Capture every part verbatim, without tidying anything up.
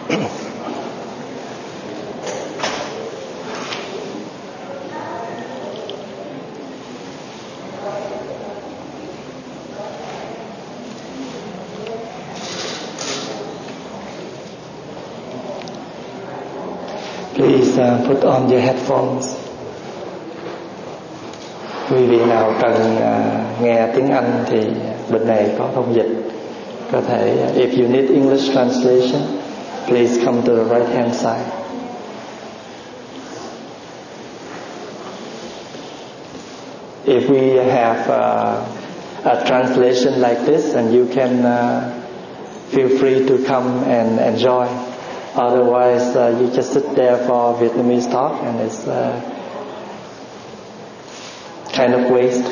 Please uh, put on your headphones. Quý vị nào cần uh, nghe tiếng Anh thì bên này có thông dịch. Có thể, uh, if you need English translation, please come to the right hand side. If we have uh, a translation like this, and you can uh, feel free to come and enjoy. Otherwise, uh, you just sit there for Vietnamese talk, and it's uh, kind of waste.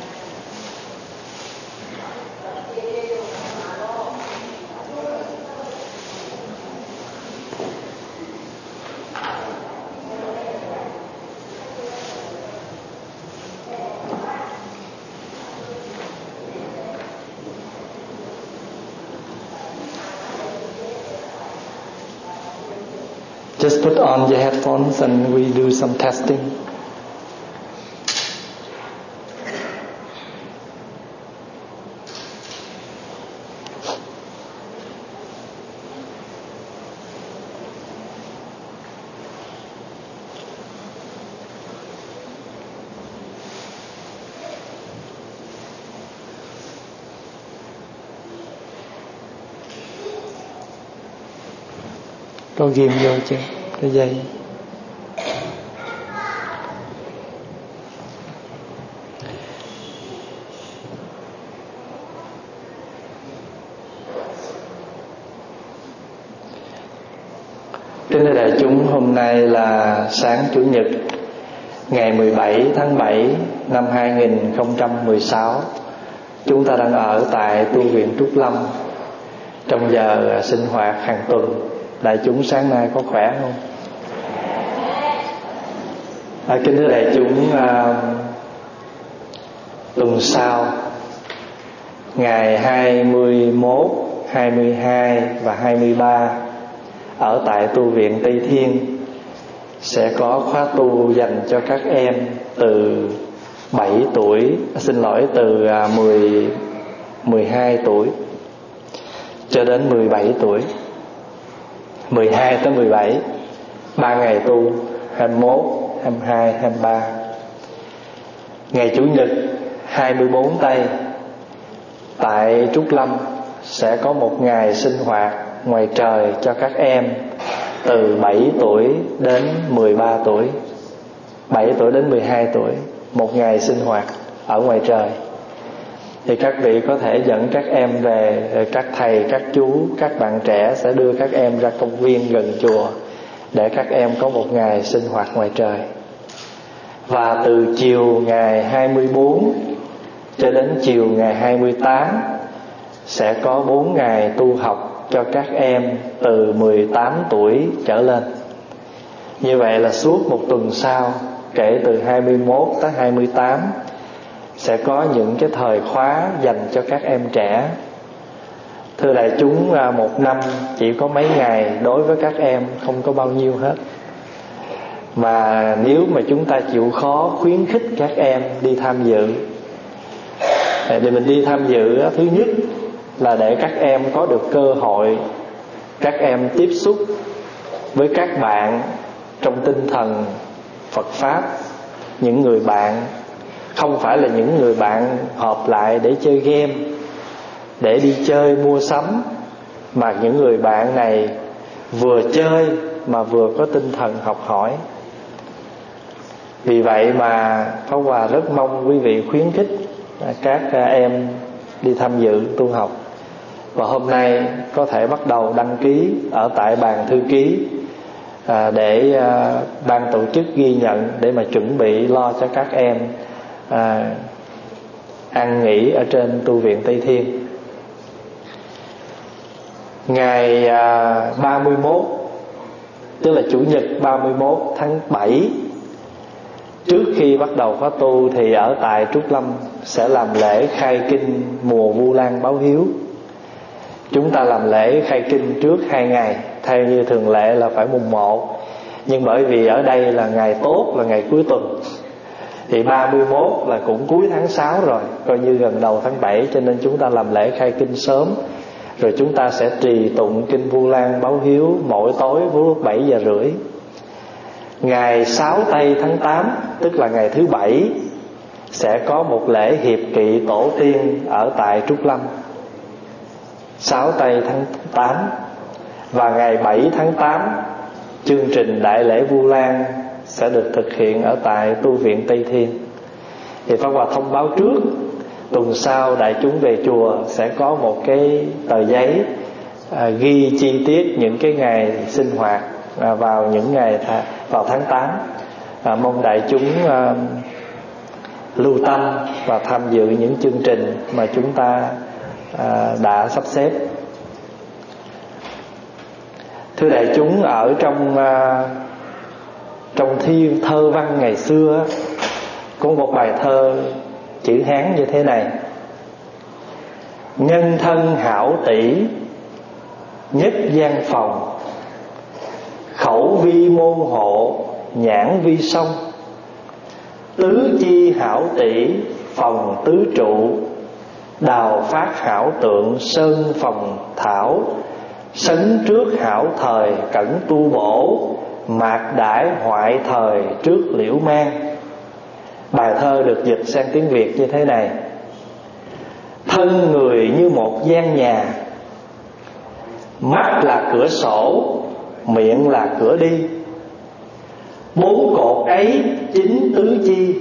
Just put on your headphones and we do some testing. Có ghim vô chứ, cái dây. Kính thưa đại chúng, hôm nay là sáng Chủ nhật ngày mười bảy tháng bảy năm hai nghìn không trăm mười sáu. Chúng ta đang ở tại tu viện Trúc Lâm trong giờ sinh hoạt hàng tuần. Đại chúng sáng nay có khỏe không? À, kính thưa đại chúng, à, tuần sau ngày hai mươi mốt, hai mươi hai và hai mươi ba ở tại tu viện Tây Thiên sẽ có khóa tu dành cho các em từ bảy tuổi, xin lỗi từ mười, mười hai tuổi cho đến mười bảy tuổi. mười hai tới mười bảy, ba ngày tu, hai mươi mốt, hai mươi hai, hai mươi ba. Ngày Chủ nhật hai mươi bốn tây tại Trúc Lâm sẽ có một ngày sinh hoạt ngoài trời cho các em từ bảy tuổi đến mười ba tuổi, bảy tuổi đến mười hai tuổi, một ngày sinh hoạt ở ngoài trời. Thì các vị có thể dẫn các em về, các thầy, các chú, các bạn trẻ sẽ đưa các em ra công viên gần chùa để các em có một ngày sinh hoạt ngoài trời. Và từ chiều ngày hai mươi bốn cho đến chiều ngày hai mươi tám sẽ có bốn ngày tu học cho các em từ mười tám tuổi trở lên. Như vậy là suốt một tuần sau, kể từ hai mươi mốt tới hai mươi tám, sẽ có những cái thời khóa dành cho các em trẻ. Thưa đại chúng, một năm chỉ có mấy ngày đối với các em không có bao nhiêu hết. Mà nếu mà chúng ta chịu khó khuyến khích các em đi tham dự, để mình đi tham dự, thứ nhất là để các em có được cơ hội các em tiếp xúc với các bạn trong tinh thần Phật Pháp, những người bạn không phải là những người bạn họp lại để chơi game, để đi chơi mua sắm, mà những người bạn này vừa chơi mà vừa có tinh thần học hỏi. Vì vậy mà Pháp Hòa rất mong quý vị khuyến khích các em đi tham dự tu học. Và hôm nay có thể bắt đầu đăng ký ở tại bàn thư ký, à, để à, ban tổ chức ghi nhận để mà chuẩn bị lo cho các em à, ăn nghỉ ở trên tu viện Tây Thiên. Ngày à, ba mươi mốt, tức là Chủ nhật ba mươi mốt tháng bảy, trước khi bắt đầu khóa tu thì ở tại Trúc Lâm sẽ làm lễ khai kinh mùa Vu Lan báo hiếu. Chúng ta làm lễ khai kinh trước hai ngày, theo như thường lệ là phải mùng một. Nhưng bởi vì ở đây là ngày tốt, là ngày cuối tuần, thì ba mươi mốt là cũng cuối tháng sáu rồi, coi như gần đầu tháng bảy, cho nên chúng ta làm lễ khai kinh sớm. Rồi chúng ta sẽ trì tụng kinh Vu Lan báo hiếu mỗi tối vào lúc bảy giờ rưỡi. Ngày sáu tây tháng tám, tức là ngày thứ bảy, sẽ có một lễ hiệp kỵ tổ tiên ở tại Trúc Lâm. Sáu tây tháng tám. Và ngày bảy tháng tám, chương trình đại lễ Vu Lan sẽ được thực hiện ở tại tu viện Tây Thiên. Thì Pháp Hòa thông báo trước, tuần sau đại chúng về chùa sẽ có một cái tờ giấy à, ghi chi tiết những cái ngày sinh hoạt à, vào những ngày th- vào tháng tám. à, Mong đại chúng à, lưu tâm và tham dự những chương trình mà chúng ta à, đã sắp xếp. Thưa đại chúng, ở trong à, trong thi thơ văn ngày xưa có một bài thơ chữ Hán như thế này: nhân thân hảo tỷ, nhất gian phòng, khẩu vi môn hộ, nhãn vi sông. Tứ chi hảo tỷ, phòng tứ trụ, đào phát hảo tượng, sơn phòng thảo. Sấn trước hảo thời, cẩn tu bổ, mạc đãi hoại thời, trước liễu mang. Bài thơ được dịch sang tiếng Việt như thế này: thân người như một gian nhà, mắt là cửa sổ, miệng là cửa đi. Bốn cột ấy chính tứ chi,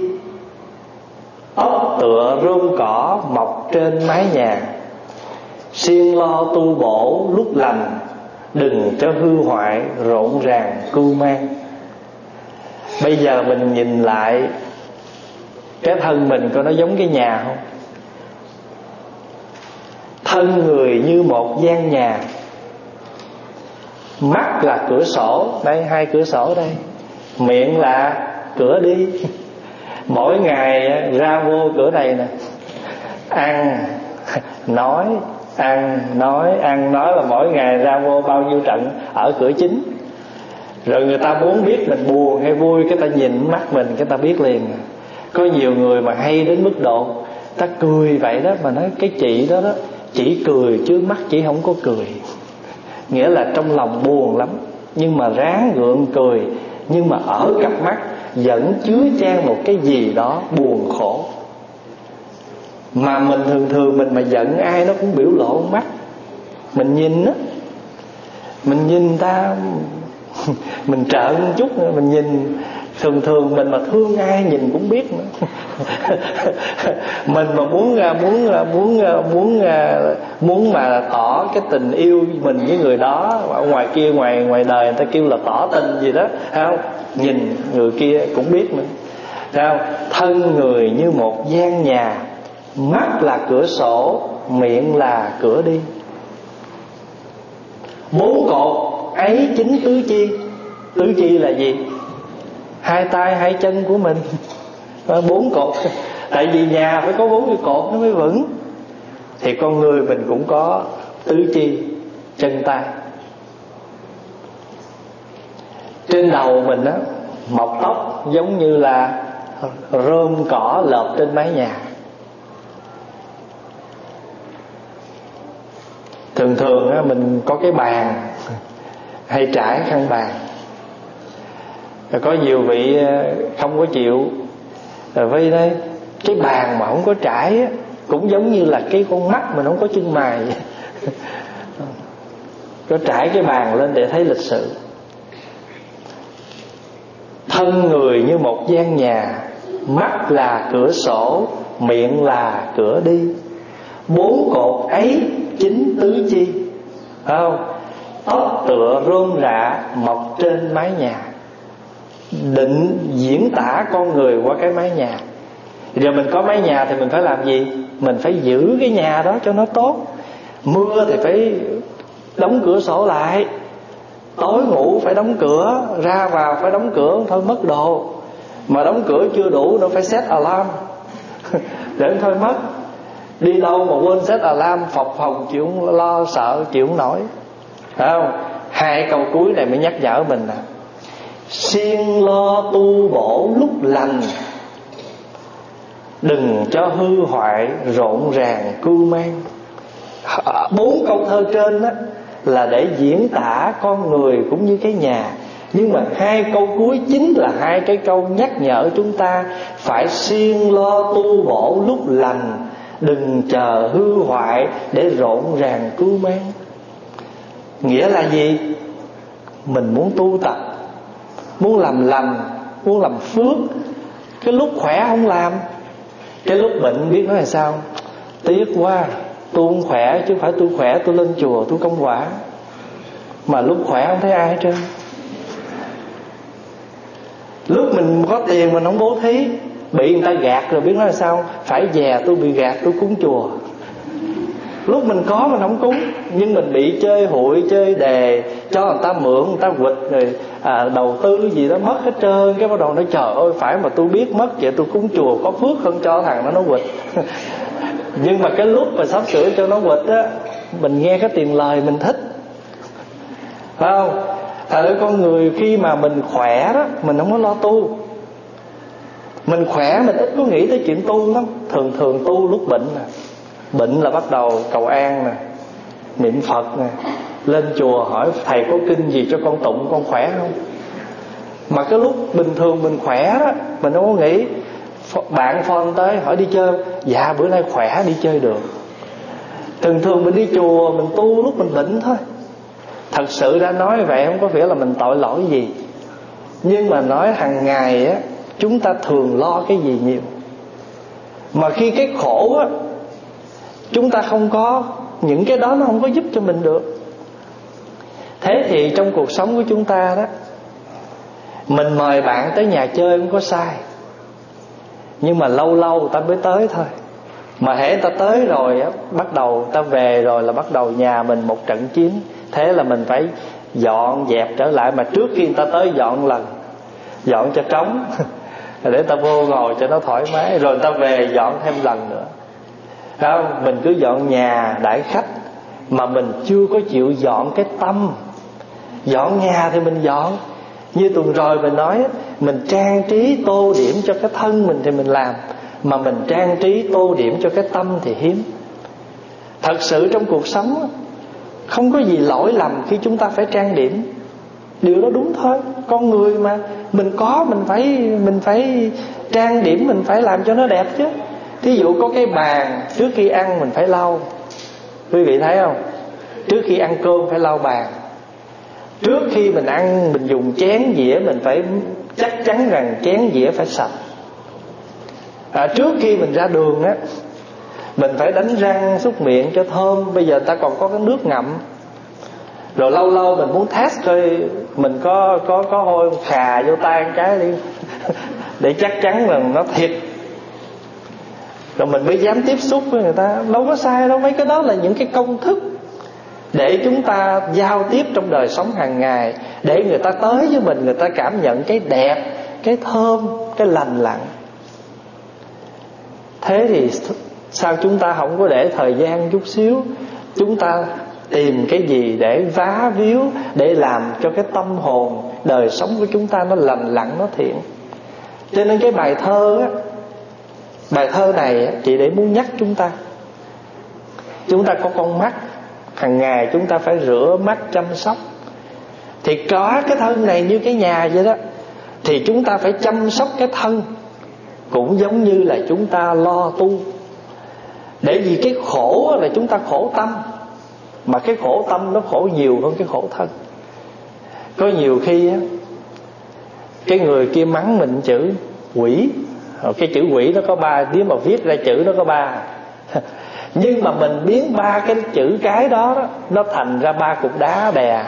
ốc tựa rơm cỏ mọc trên mái nhà. Siêng lo tu bổ lúc lành, đừng cho hư hoại rộn ràng cưu mang. Bây giờ mình nhìn lại cái thân mình có nó giống cái nhà không? Thân người như một gian nhà, mắt là cửa sổ, đây hai cửa sổ đây, miệng là cửa đi. Mỗi ngày ra vô cửa này nè, ăn nói, ăn nói, ăn nói là mỗi ngày ra vô bao nhiêu trận ở cửa chính. Rồi người ta muốn biết mình buồn hay vui, cái ta nhìn mắt mình cái ta biết liền. Có nhiều người mà hay đến mức độ ta cười vậy đó, mà nói cái chị đó đó chỉ cười chứ mắt chỉ không có cười. Nghĩa là trong lòng buồn lắm, nhưng mà ráng gượng cười, nhưng mà ở cặp mắt vẫn chứa chan một cái gì đó buồn khổ. Mà mình thường thường mình mà giận ai nó cũng biểu lộ mắt. Mình nhìn á, mình nhìn ta, mình trợn một chút nữa, mình nhìn. Thường thường mình mà thương ai nhìn cũng biết nữa. Mình mà muốn muốn muốn muốn muốn mà tỏ cái tình yêu mình với người đó, ở ngoài kia ngoài ngoài đời người ta kêu là tỏ tình gì đó, thấy không? Nhìn người kia cũng biết nữa, thấy không? Thân người như một gian nhà, mắt là cửa sổ, miệng là cửa đi. Bốn cột ấy chính tứ chi. Tứ chi là gì? Hai tay hai chân của mình. Bốn cột. Tại vì nhà phải có bốn cái cột nó mới vững. Thì con người mình cũng có tứ chi, chân tay. Trên đầu mình á mọc tóc giống như là rơm cỏ lợp trên mái nhà. Thường thường á mình có cái bàn hay trải khăn bàn. Rồi có nhiều vị không có chịu, rồi với đấy cái bàn mà không có trải á, cũng giống như là cái con mắt mà không có chân mày. Có trải cái bàn lên để thấy lịch sự. Thân người như một gian nhà, mắt là cửa sổ, miệng là cửa đi. Bốn cột ấy chính tứ chi, phải không? Tóc tựa rôm rạ mọc trên mái nhà. Định diễn tả con người qua cái mái nhà. Giờ mình có mái nhà thì mình phải làm gì? Mình phải giữ cái nhà đó cho nó tốt. Mưa thì phải đóng cửa sổ lại, tối ngủ phải đóng cửa, ra vào phải đóng cửa, không thôi mất đồ. Mà đóng cửa chưa đủ nó phải set alarm để không thôi mất. Đi đâu mà quên set alarm, phập phồng chịu lo, sợ chịu không nổi, phải không? Hai câu cuối này mới nhắc nhở mình nè: siêng lo tu bổ lúc lành, đừng cho hư hoại rộn ràng cưu mang. Bốn câu thơ trên đó là để diễn tả con người cũng như cái nhà, nhưng mà hai câu cuối chính là hai cái câu nhắc nhở chúng ta phải siêng lo tu bổ lúc lành, đừng chờ hư hoại để rộn ràng cưu mang. Nghĩa là gì? Mình muốn tu tập, muốn làm lành, muốn làm phước, cái lúc khỏe không làm, cái lúc bệnh biết nói là sao? Tiếc quá, tôi không khỏe, chứ phải tôi khỏe tôi lên chùa tôi công quả. Mà lúc khỏe không thấy ai hết trơn. Lúc mình có tiền mình không bố thí, bị người ta gạt rồi biết nói là sao? Phải về tôi bị gạt tôi cúng chùa. Lúc mình có mình không cúng, nhưng mình bị chơi hụi, chơi đề, cho người ta mượn, người ta quỵt rồi à, đầu tư gì đó mất hết trơn. Cái bắt đầu nói trời ơi, phải mà tôi biết mất vậy tôi cúng chùa có phước hơn cho thằng nó nó quỵt. Nhưng mà cái lúc mà sắp sửa cho nó quỵt á, mình nghe cái tiền lời mình thích, phải không? Thật ra con người khi mà mình khỏe đó, mình không có lo tu. Mình khỏe mình ít có nghĩ tới chuyện tu lắm. Thường thường tu lúc bệnh nè. Bệnh là bắt đầu cầu an nè, niệm Phật nè, lên chùa hỏi thầy có kinh gì cho con tụng, con khỏe không. Mà cái lúc bình thường mình khỏe đó, mình không có nghĩ. Bạn phone tới hỏi đi chơi, dạ bữa nay khỏe đi chơi được. Thường thường mình đi chùa mình tu lúc mình bệnh thôi. Thật sự ra nói vậy không có nghĩa là mình tội lỗi gì, nhưng mà nói hàng ngày á, chúng ta thường lo cái gì nhiều. Mà khi cái khổ á, chúng ta không có những cái đó, nó không có giúp cho mình được. Thế thì trong cuộc sống của chúng ta đó, mình mời bạn tới nhà chơi không có sai, nhưng mà lâu lâu người ta mới tới thôi. Mà hễ ta tới rồi á, bắt đầu ta về rồi là bắt đầu nhà mình một trận chiến. Thế là mình phải dọn dẹp trở lại. Mà trước khi người ta tới dọn lần, dọn cho trống để ta vô ngồi cho nó thoải mái. Rồi người ta về dọn thêm lần nữa. Không? Mình cứ dọn nhà đãi khách mà mình chưa có chịu dọn cái tâm. Dọn nhà thì mình dọn, như tuần rồi mình nói, mình trang trí tô điểm cho cái thân mình thì mình làm, mà mình trang trí tô điểm cho cái tâm thì hiếm. Thật sự trong cuộc sống không có gì lỗi lầm khi chúng ta phải trang điểm. Điều đó đúng thôi, con người mà, mình có mình phải mình phải trang điểm, mình phải làm cho nó đẹp chứ. Thí dụ có cái bàn, trước khi ăn mình phải lau. Quý vị thấy không? Trước khi ăn cơm phải lau bàn. Trước khi mình ăn, mình dùng chén dĩa, mình phải chắc chắn rằng chén dĩa phải sạch. à, Trước khi mình ra đường á, mình phải đánh răng súc miệng cho thơm. Bây giờ ta còn có cái nước ngậm. Rồi lâu lâu mình muốn test coi mình có có có hôi khà vô tay một cái đi để chắc chắn là nó thiệt, rồi mình mới dám tiếp xúc với người ta. Đâu có sai đâu, mấy cái đó là những cái công thức để chúng ta giao tiếp trong đời sống hàng ngày, để người ta tới với mình, người ta cảm nhận cái đẹp, cái thơm, cái lành lặn. Thế thì sao chúng ta không có để thời gian chút xíu, chúng ta tìm cái gì để vá víu, để làm cho cái tâm hồn, đời sống của chúng ta nó lành lặn, nó thiện. Cho nên cái bài thơ á, bài thơ này á, chỉ để muốn nhắc chúng ta. Chúng ta có con mắt, hàng ngày chúng ta phải rửa mắt chăm sóc. Thì có cái thân này như cái nhà vậy đó, thì chúng ta phải chăm sóc cái thân cũng giống như là chúng ta lo tu. Để vì cái khổ là chúng ta khổ tâm, mà cái khổ tâm nó khổ nhiều hơn cái khổ thân. Có nhiều khi á, cái người kia mắng mình chữ quỷ, cái chữ quỷ nó có ba, nếu mà viết ra chữ nó có ba. Nhưng mà mình biến ba cái chữ cái đó, đó nó thành ra ba cục đá đè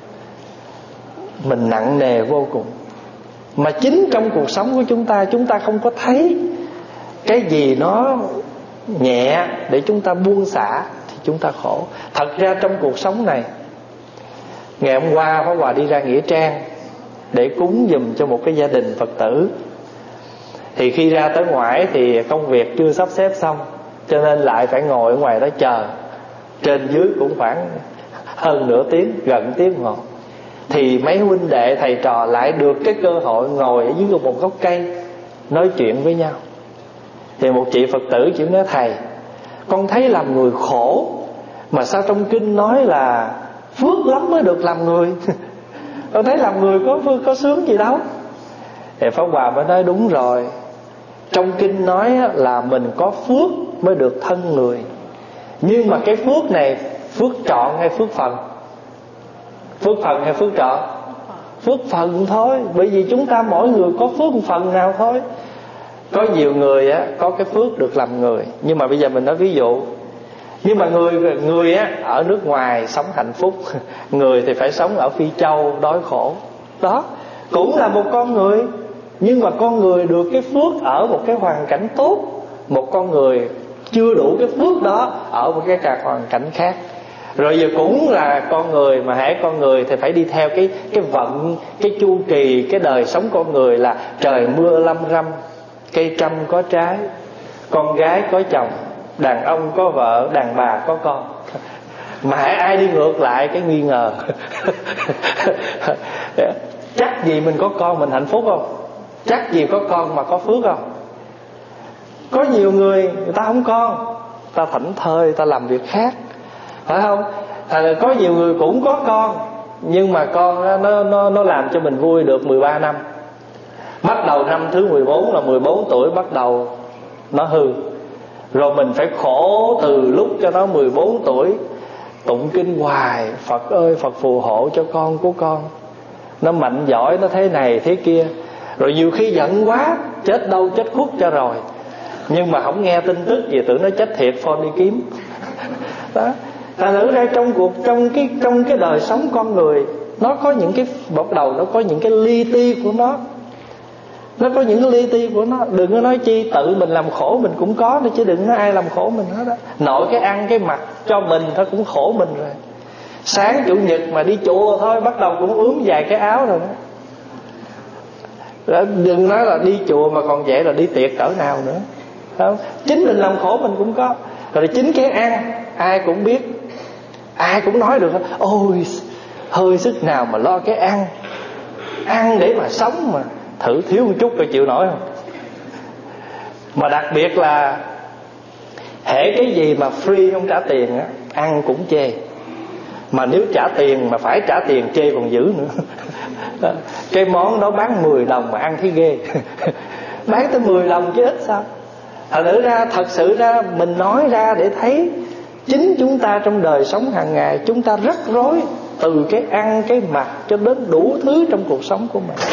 mình nặng nề vô cùng. Mà chính trong cuộc sống của chúng ta, chúng ta không có thấy cái gì nó nhẹ để chúng ta buông xả thì chúng ta khổ. Thật ra trong cuộc sống này, ngày hôm qua Pháp Hòa đi ra nghĩa trang để cúng giùm cho một cái gia đình Phật tử. Thì khi ra tới ngoài thì công việc chưa sắp xếp xong, cho nên lại phải ngồi ở ngoài đó chờ. Trên dưới cũng khoảng hơn nửa tiếng, gần tiếng hồ. thì mấy huynh đệ thầy trò lại được cái cơ hội ngồi ở dưới một gốc cây nói chuyện với nhau. Thì một chị Phật tử chỉ nói: thầy, con thấy làm người khổ, mà sao trong kinh nói là phước lắm mới được làm người? Con thấy làm người có phước có sướng gì đâu. Thì Pháp Hòa mới nói: đúng rồi, trong kinh nói là mình có phước mới được thân người. Nhưng mà cái phước này phước trọn hay phước phần? Phước phần hay phước trọn? Phước phần thôi. Bởi vì chúng ta mỗi người có phước một phần nào thôi. Có nhiều người á, có cái phước được làm người. Nhưng mà bây giờ mình nói ví dụ, nhưng mà người người á ở nước ngoài sống hạnh phúc, người thì phải sống ở Phi Châu đói khổ. Đó cũng là một con người, nhưng mà con người được cái phước ở một cái hoàn cảnh tốt, một con người chưa đủ cái phước đó ở một cái hoàn cảnh khác. Rồi giờ cũng là con người, mà hễ con người thì phải đi theo cái cái vận, cái chu kỳ, cái đời sống con người là trời mưa lâm râm, cây trăm có trái, con gái có chồng, đàn ông có vợ, đàn bà có con. Mà hễ ai đi ngược lại cái nghi ngờ. Chắc gì mình có con mình hạnh phúc không? Chắc gì có con mà có phước không? Có nhiều người người ta không con, ta thảnh thơi, ta làm việc khác, phải không? À, có nhiều người cũng có con, nhưng mà con nó, nó, nó làm cho mình vui được mười ba năm. Bắt đầu năm thứ mười bốn là mười bốn tuổi bắt đầu nó hư. Rồi mình phải khổ từ lúc cho nó mười bốn tuổi, tụng kinh hoài: Phật ơi Phật phù hộ cho con của con, nó mạnh giỏi, nó thế này thế kia. Rồi nhiều khi giận quá, chết đâu chết khuất cho rồi, nhưng mà không nghe tin tức gì, tưởng nó chết thiệt, phone đi kiếm. Đó. Thành thử ra trong cuộc trong cái trong cái đời sống con người, nó có những cái bắt đầu, nó có những cái li ti của nó. Nó có những cái li ti của nó. Đừng có nói chi tự mình làm khổ mình cũng có nữa, chứ đừng nói ai làm khổ mình hết đó. Nội cái ăn cái mặc cho mình thôi cũng khổ mình rồi. Sáng chủ nhật mà đi chùa thôi bắt đầu cũng ướm vài cái áo rồi đó. Đó, đừng nói là đi chùa mà còn vậy là đi tiệc cỡ nào nữa, không? Chính mình làm khổ mình cũng có. Rồi chính cái ăn ai cũng biết, ai cũng nói được: ôi hơi sức nào mà lo cái ăn, ăn để mà sống mà, thử thiếu một chút rồi chịu nổi không? Mà đặc biệt là hễ cái gì mà free không trả tiền á, ăn cũng chê. Mà nếu trả tiền mà phải trả tiền chê còn dữ nữa. Cái món đó bán mười đồng mà ăn thấy ghê. Bán tới mười đồng chứ ít sao. Thật sự ra, thật sự ra mình nói ra để thấy chính chúng ta trong đời sống hàng ngày chúng ta rắc rối, từ cái ăn cái mặc cho đến đủ thứ trong cuộc sống của mình.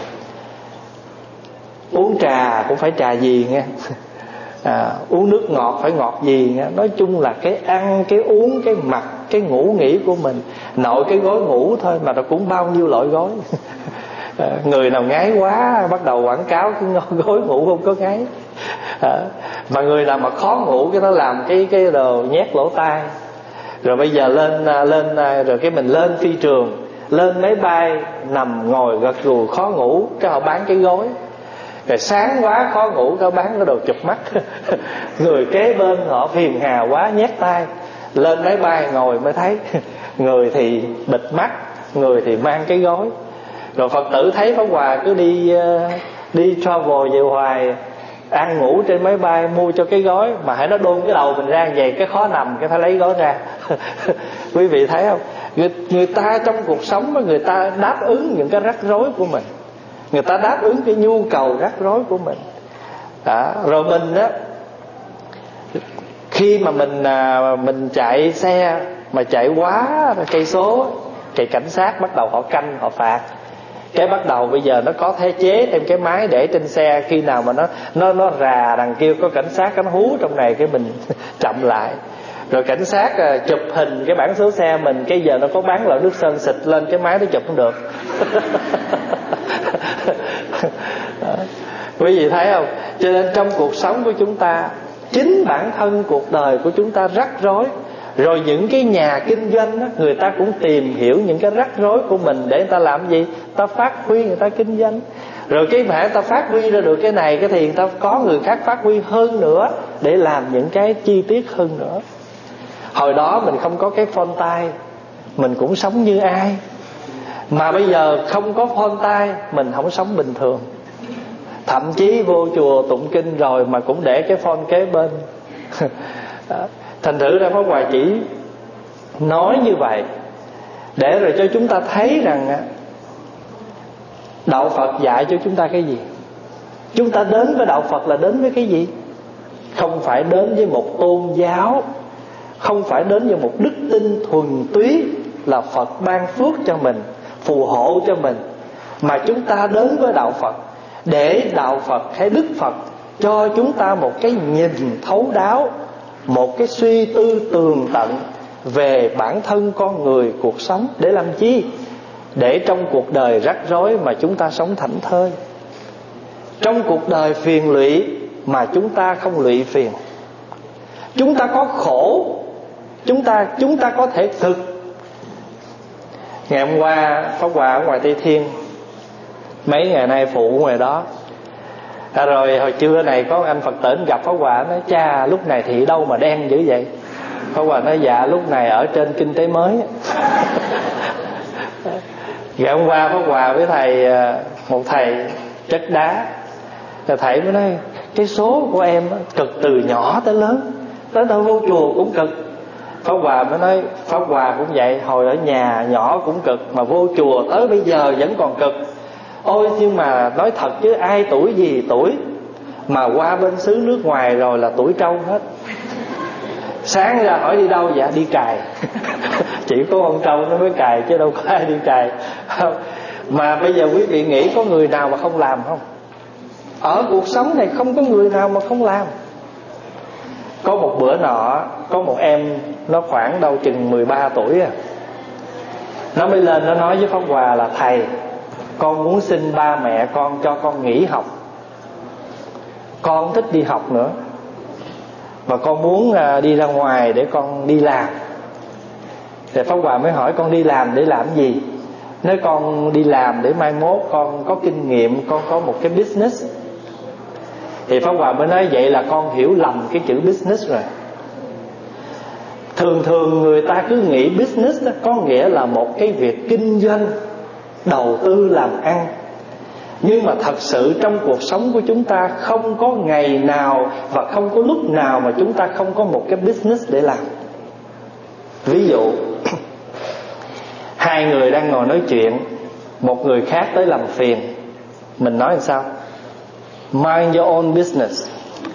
Uống trà cũng phải trà gì nghe, à, uống nước ngọt phải ngọt gì nghe. Nói chung là cái ăn, cái uống, cái mặc, cái ngủ nghỉ của mình. Nội cái gối ngủ thôi mà nó cũng bao nhiêu loại gối. À, người nào ngái quá bắt đầu quảng cáo cái gối ngủ không có ngáy. À, mà người nào mà khó ngủ cái nó làm cái cái đồ nhét lỗ tai. Rồi bây giờ lên lên rồi cái mình lên phi trường, lên máy bay nằm ngồi gật gù khó ngủ, cái họ bán cái gối. Rồi sáng quá khó ngủ cái bán cái đồ chụp mắt. Người kế bên họ phiền hà quá nhét tai. Lên máy bay ngồi mới thấy người thì bịt mắt, người thì mang cái gối. Rồi Phật tử thấy Pháp Hòa cứ đi đi travel về hoài, ăn ngủ trên máy bay, mua cho cái gói, mà hãy nó đôn cái đầu mình ra vậy, cái khó nằm cái phải lấy gói ra. Quý vị thấy không? Người, người ta trong cuộc sống đó, người ta đáp ứng những cái rắc rối của mình, người ta đáp ứng cái nhu cầu rắc rối của mình. Đó. Rồi mình á, khi mà mình mình chạy xe mà chạy quá cây số thì cảnh sát bắt đầu họ canh, họ phạt. Cái bắt đầu bây giờ nó có thể chế thêm cái máy để trên xe, khi nào mà nó nó nó rà đằng kia có cảnh sát nó hú trong này cái mình chậm lại. Rồi cảnh sát uh, chụp hình cái bảng số xe mình, cái giờ nó có bán loại nước sơn xịt lên cái máy nó chụp không được. Quý vị thấy không? Cho nên trong cuộc sống của chúng ta, chính bản thân cuộc đời của chúng ta rắc rối. Rồi những cái nhà kinh doanh đó, người ta cũng tìm hiểu những cái rắc rối của mình để người ta làm gì? Ta phát huy, người ta kinh doanh. Rồi cái mà người ta phát huy ra được cái này, cái thì người ta có người khác phát huy hơn nữa để làm những cái chi tiết hơn nữa. Hồi đó mình không có cái phone tay, mình cũng sống như ai. Mà bây giờ không có phone tay, mình không sống bình thường. Thậm chí vô chùa tụng kinh rồi mà cũng để cái phone kế bên. Thành thử ra Pháp Hòa chỉ nói như vậy để rồi cho chúng ta thấy rằng Đạo Phật dạy cho chúng ta cái gì. Chúng ta đến với Đạo Phật là đến với cái gì? Không phải đến với một tôn giáo, không phải đến với một đức tin thuần túy là Phật ban phước cho mình, phù hộ cho mình, mà chúng ta đến với Đạo Phật để Đạo Phật hay Đức Phật cho chúng ta một cái nhìn thấu đáo, một cái suy tư tường tận về bản thân con người, cuộc sống. Để làm chi? Để trong cuộc đời rắc rối mà chúng ta sống thảnh thơi, trong cuộc đời phiền lụy mà chúng ta không lụy phiền. Chúng ta có khổ, chúng ta chúng ta có thể thực. Ngày hôm qua Pháp Hòa ở ngoài Tây Thiên, mấy ngày nay phụ ngoài đó. À, rồi hồi trưa này có anh Phật tử gặp Pháp Hòa, nói: cha lúc này thì đâu mà đen dữ vậy? Pháp Hòa nói: dạ lúc này ở trên kinh tế mới. Ngày hôm qua Pháp Hòa với thầy, một thầy chất đá, thầy mới nói: cái số của em cực từ nhỏ tới lớn, tới đâu vô chùa cũng cực. Pháp Hòa mới nói: Pháp Hòa cũng vậy, hồi ở nhà nhỏ cũng cực, mà vô chùa tới bây giờ vẫn còn cực. Ôi nhưng mà nói thật chứ ai tuổi gì tuổi mà qua bên xứ nước ngoài rồi là tuổi trâu hết. Sáng ra hỏi đi đâu? Dạ đi cài. Chỉ có con trâu nó mới cài chứ đâu có ai đi cài. Mà bây giờ quý vị nghĩ có người nào mà không làm không? Ở cuộc sống này không có người nào mà không làm. Có một bữa nọ, có một em nó khoảng đâu chừng mười ba tuổi à, nó mới lên nó nói với Pháp Hòa là: thầy, con muốn xin ba mẹ con cho con nghỉ học, con không thích đi học nữa, mà con muốn đi ra ngoài để con đi làm. Thì Pháp Hòa mới hỏi: con đi làm để làm gì? Nói: con đi làm để mai mốt con có kinh nghiệm, con có một cái business. Thì Pháp Hòa mới nói: vậy là con hiểu lầm cái chữ business rồi. Thường thường người ta cứ nghĩ business đó có nghĩa là một cái việc kinh doanh, đầu tư làm ăn. Nhưng mà thật sự trong cuộc sống của chúng ta không có ngày nào và không có lúc nào mà chúng ta không có một cái business để làm. Ví dụ hai người đang ngồi nói chuyện, một người khác tới làm phiền, mình nói làm sao? Mind your own business.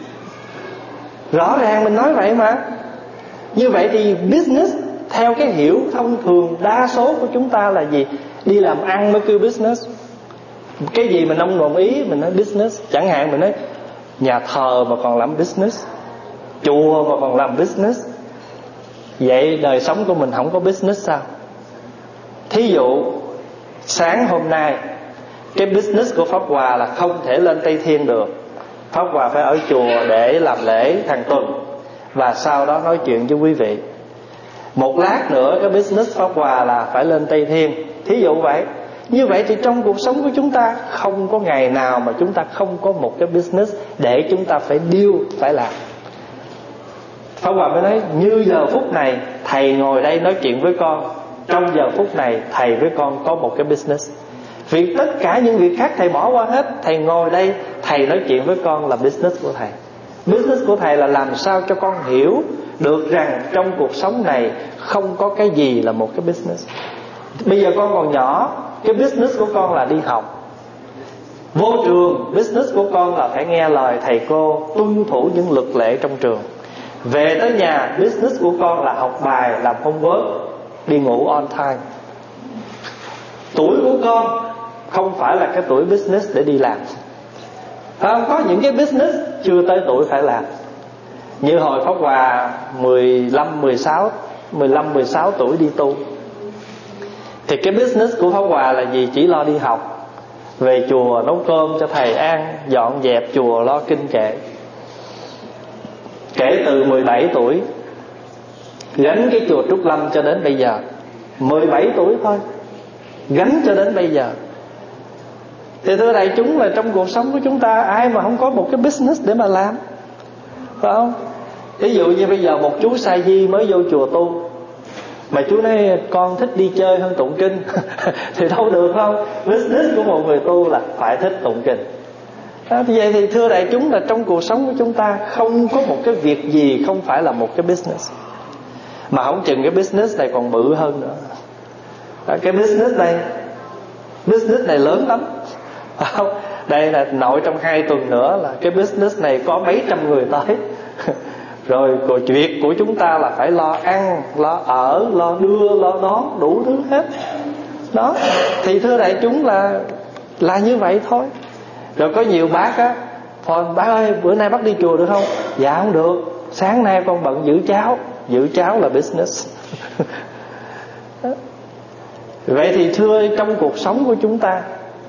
Rõ ràng mình nói vậy mà. Như vậy thì business theo cái hiểu thông thường đa số của chúng ta là gì? Đi làm ăn mới kêu business. Cái gì mình không đồng ý mình nói business. Chẳng hạn mình nói nhà thờ mà còn làm business, chùa mà còn làm business, vậy đời sống của mình không có business sao? Thí dụ sáng hôm nay cái business của Pháp Hòa là không thể lên Tây Thiên được, Pháp Hòa phải ở chùa để làm lễ hàng tuần, và sau đó nói chuyện với quý vị. Một lát nữa cái business Pháp Hòa là phải lên Tây Thiên. Thí dụ vậy. Như vậy thì trong cuộc sống của chúng ta không có ngày nào mà chúng ta không có một cái business để chúng ta phải deal, phải làm. Pháp Hòa mới nói: như giờ phút này thầy ngồi đây nói chuyện với con, trong giờ phút này thầy với con có một cái business. Vì tất cả những việc khác thầy bỏ qua hết, thầy ngồi đây thầy nói chuyện với con là business của thầy. Business của thầy là làm sao cho con hiểu được rằng trong cuộc sống này không có cái gì là một cái business. Bây giờ con còn nhỏ, cái business của con là đi học. Vô trường, business của con là phải nghe lời thầy cô, tuân thủ những luật lệ trong trường. Về tới nhà, business của con là học bài, làm homework, đi ngủ on time. Tuổi của con không phải là cái tuổi business để đi làm. Không, có những cái business chưa tới tuổi phải làm. Như hồi Pháp Hòa mười lăm, mười sáu, mười lăm, mười sáu tuổi đi tu, thì cái business của Pháp Hòa là gì? Chỉ lo đi học, về chùa nấu cơm cho thầy ăn, dọn dẹp chùa, lo kinh kệ. Kể từ mười bảy tuổi gánh cái chùa Trúc Lâm cho đến bây giờ, mười bảy tuổi thôi, gánh cho đến bây giờ. Thì thưa đại chúng là trong cuộc sống của chúng ta ai mà không có một cái business để mà làm, phải không? Ví dụ như bây giờ một chú sa di mới vô chùa tu, Mà chú nói con thích đi chơi hơn tụng kinh thì đâu được không? Business của một người tu là phải thích tụng kinh. À, vậy thì thưa đại chúng, là trong cuộc sống của chúng ta không có một cái việc gì không phải là một cái business. Mà không chừng cái business này còn bự hơn nữa. À, cái business này Business này lớn lắm. Đây là nội trong hai tuần nữa là cái business này có mấy trăm người tới. Rồi việc của chúng ta là phải lo ăn, lo ở, lo đưa, lo đón, đủ thứ hết. Đó. Thì thưa đại chúng là Là như vậy thôi. Rồi có nhiều bác á, thôi bác ơi bữa nay bác đi chùa được không? Dạ không được, sáng nay con bận giữ cháu. Giữ cháu là business. Vậy thì thưa, trong cuộc sống của chúng ta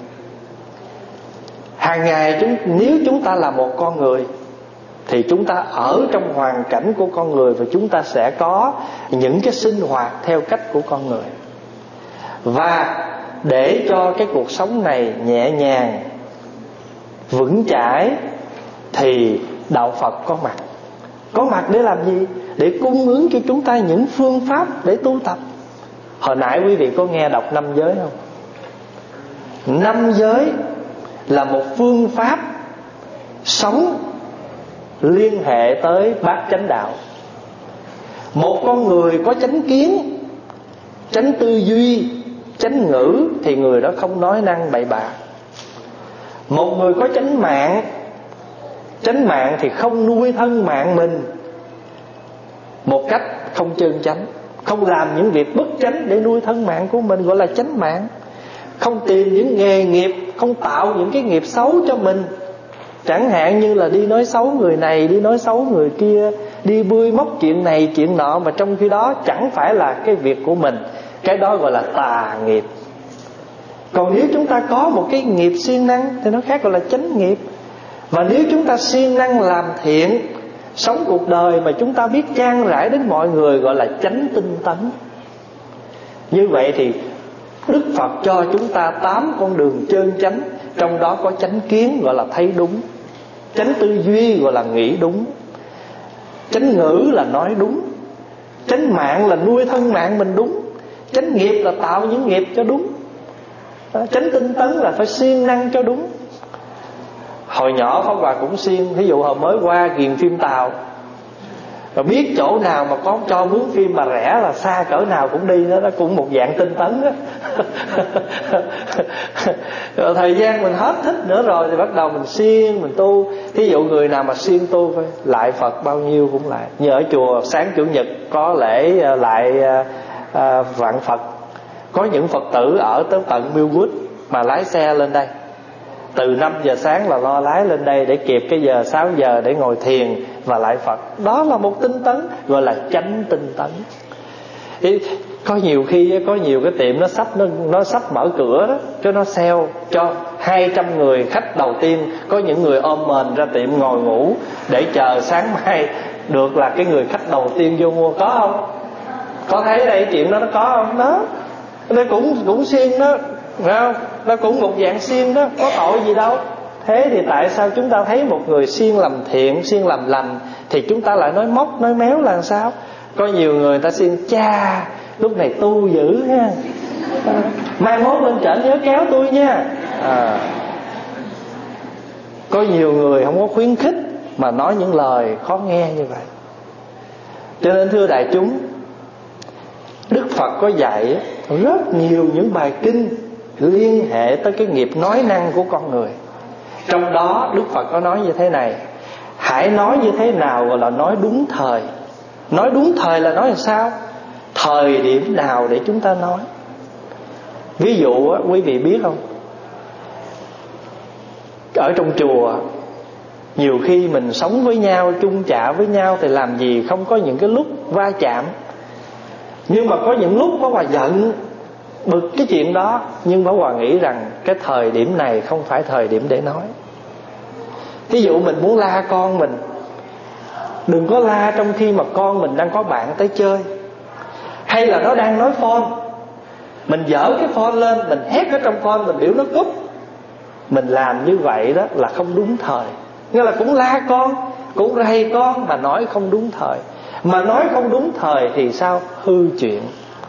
hàng ngày chúng, nếu chúng ta là một con người thì chúng ta ở trong hoàn cảnh của con người, và chúng ta sẽ có những cái sinh hoạt theo cách của con người. Và để cho cái cuộc sống này nhẹ nhàng, vững chãi, thì đạo Phật có mặt. Có mặt để làm gì? Để cung ứng cho chúng ta những phương pháp để tu tập. Hồi nãy quý vị có nghe đọc năm giới không? Năm giới là một phương pháp sống liên hệ tới bát chánh đạo. Một con người có chánh kiến, chánh tư duy, chánh ngữ thì người đó không nói năng bậy bạ. Một người có chánh mạng, chánh mạng thì không nuôi thân mạng mình một cách không chân chánh, không làm những việc bất chánh để nuôi thân mạng của mình, gọi là chánh mạng. Không tìm những nghề nghiệp, không tạo những cái nghiệp xấu cho mình. Chẳng hạn như là đi nói xấu người này, đi nói xấu người kia, đi bươi móc chuyện này chuyện nọ, mà trong khi đó chẳng phải là cái việc của mình. Cái đó gọi là tà nghiệp. Còn nếu chúng ta có một cái nghiệp siêng năng thì nó khác, gọi là chánh nghiệp. Và nếu chúng ta siêng năng làm thiện, sống cuộc đời mà chúng ta biết chan rãi đến mọi người, gọi là chánh tinh tấn. Như vậy thì Đức Phật cho chúng ta tám con đường chân chánh. Trong đó có chánh kiến, gọi là thấy đúng. Chánh tư duy, gọi là nghĩ đúng. Chánh ngữ là nói đúng. Chánh mạng là nuôi thân mạng mình đúng. Chánh nghiệp là tạo những nghiệp cho đúng. Chánh tinh tấn là phải siêng năng cho đúng. Hồi nhỏ Pháp Hòa cũng siêng. Ví dụ hồi mới qua ghiền phim Tàu, rồi biết chỗ nào mà có cho mướn phim mà rẻ là xa cỡ nào cũng đi đó. Đó cũng một dạng tinh tấn đó. Rồi thời gian mình hết thích nữa rồi thì bắt đầu mình siêng, mình tu. Thí dụ người nào mà siêng tu phải lại Phật bao nhiêu cũng lại. Như ở chùa sáng Chủ nhật có lễ lại à, vạn Phật. Có những Phật tử ở tới tận Millwood mà lái xe lên đây. Từ năm giờ sáng là lo lái lên đây để kịp cái giờ sáu giờ để ngồi thiền và lại Phật. Đó là một tinh tấn, gọi là chánh tinh tấn. Thì có nhiều khi có nhiều cái tiệm nó sắp nó nó sắp mở cửa đó, cho nó sale cho hai trăm người khách đầu tiên. Có những người ôm mền ra tiệm ngồi ngủ để chờ sáng mai được là cái người khách đầu tiên vô mua. Có không? Có thấy đây chuyện đó nó có không? Đó, nó cũng cũng siêng đó, phải không? Nó cũng một dạng siêng đó, có tội gì đâu. Thế thì tại sao chúng ta thấy một người siêng làm thiện, siêng làm lành thì chúng ta lại nói móc, nói méo là sao? Có nhiều người ta siêng cha, lúc này tu dữ ha, à, mai mốt lên trển nhớ kéo tôi nha. À, có nhiều người không có khuyến khích mà nói những lời khó nghe như vậy. Cho nên thưa đại chúng, Đức Phật có dạy rất nhiều những bài kinh liên hệ tới cái nghiệp nói năng của con người. Trong đó Đức Phật có nói như thế này: hãy nói như thế nào gọi là nói đúng thời. Nói đúng thời là nói làm sao? Thời điểm nào để chúng ta nói. Ví dụ quý vị biết không, ở trong chùa nhiều khi mình sống với nhau, chung chạ với nhau thì làm gì không có những cái lúc va chạm. Nhưng mà có những lúc Pháp Hòa giận bực cái chuyện đó, nhưng Pháp Hòa nghĩ rằng cái thời điểm này không phải thời điểm để nói. Ví dụ mình muốn la con mình, đừng có la trong khi mà con mình đang có bạn tới chơi, hay là nó đang nói phone, mình dở cái phone lên, mình hét ở trong phone, mình biểu nó cúp. Mình làm như vậy đó là không đúng thời. Nghĩa là cũng la con, cũng rầy con, mà nói không đúng thời. Mà nói không đúng thời thì sao? Hư chuyện.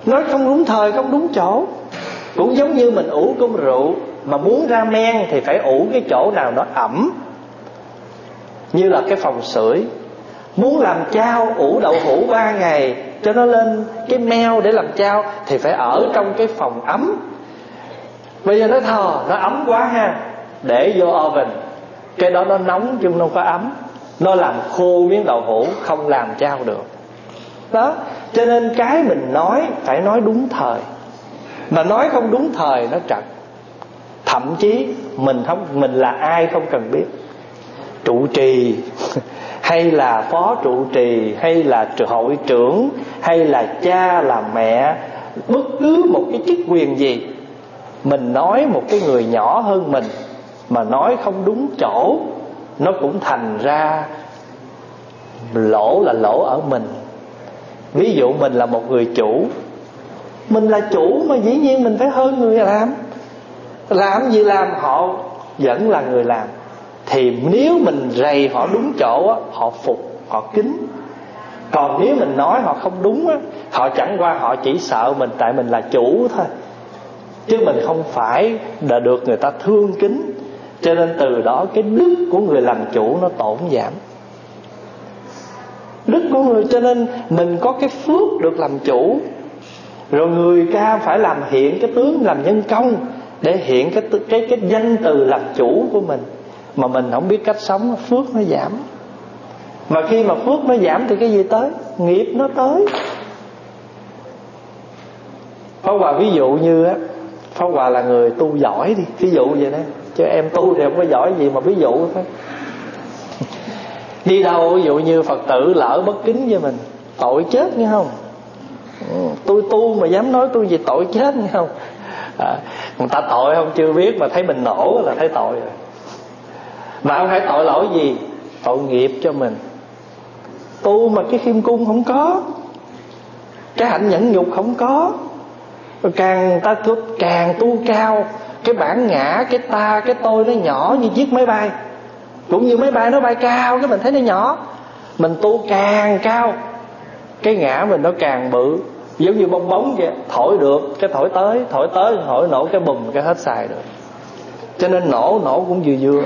Nói không đúng thời, không đúng chỗ. Cũng giống như mình ủ cơm rượu, mà muốn ra men thì phải ủ cái chỗ nào nó ẩm, như là cái phòng sưởi. Muốn làm chao, ủ đậu hũ ba ngày cho nó lên cái meo để làm chao thì phải ở trong cái phòng ấm. Bây giờ nó thò, nó ấm quá ha, để vô oven, cái đó nó nóng chứ không có ấm, nó làm khô miếng đậu hũ, không làm chao được. Đó, cho nên cái mình nói phải nói đúng thời. Mà nói không đúng thời nó trật. Thậm chí mình không mình là ai không cần biết. Trụ trì hay là phó trụ trì, hay là hội trưởng, hay là cha là mẹ, bất cứ một cái chức quyền gì, mình nói một cái người nhỏ hơn mình mà nói không đúng chỗ, nó cũng thành ra lỗ là lỗ ở mình. Ví dụ mình là một người chủ, mình là chủ mà dĩ nhiên mình phải hơn người làm. Làm gì làm họ vẫn là người làm. Thì nếu mình rầy họ đúng chỗ á, họ phục, họ kính. Còn nếu mình nói họ không đúng á, họ chẳng qua họ chỉ sợ mình tại mình là chủ thôi, chứ mình không phải đã được người ta thương kính. Cho nên từ đó cái đức của người làm chủ nó tổn giảm. Đức của người, cho nên mình có cái phước được làm chủ. Rồi người ca phải làm hiện cái tướng làm nhân công, để hiện cái, cái, cái danh từ làm chủ của mình. Mà mình không biết cách sống, phước nó giảm. Mà khi mà phước nó giảm thì cái gì tới? Nghiệp nó tới. Pháp Hòa ví dụ như á, Pháp Hòa là người tu giỏi đi, ví dụ vậy đó, chứ em tu thì không có giỏi gì, mà ví dụ thôi. Đi đâu ví dụ như Phật tử lỡ bất kính với mình, tội chết nghe không? Tôi tu mà dám nói tôi gì tội chết nghe không? À, người ta tội không chưa biết, mà thấy mình nổ là thấy tội rồi. Mà không phải tội lỗi gì, tội nghiệp cho mình. Tu mà cái khiêm cung không có, cái hạnh nhẫn nhục không có, càng ta tu, càng tu cao, cái bản ngã, cái ta, cái tôi nó nhỏ như chiếc máy bay. Cũng như máy bay nó bay cao, cái mình thấy nó nhỏ. Mình tu càng cao, cái ngã mình nó càng bự. Giống như bong bóng vậy, thổi được cái thổi tới, thổi tới thổi nổ cái bùm cái hết xài được. Cho nên nổ nổ cũng vừa vừa.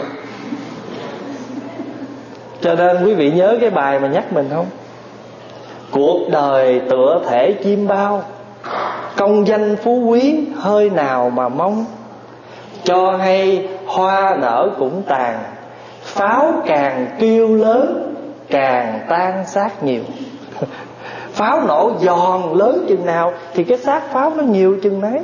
Cho nên quý vị nhớ cái bài mà nhắc mình không? Cuộc đời tựa thể chim bao, công danh phú quý hơi nào mà mong. Cho hay hoa nở cũng tàn, pháo càng kêu lớn càng tan xác nhiều. Pháo nổ giòn lớn chừng nào thì cái xác pháo nó nhiều chừng đấy.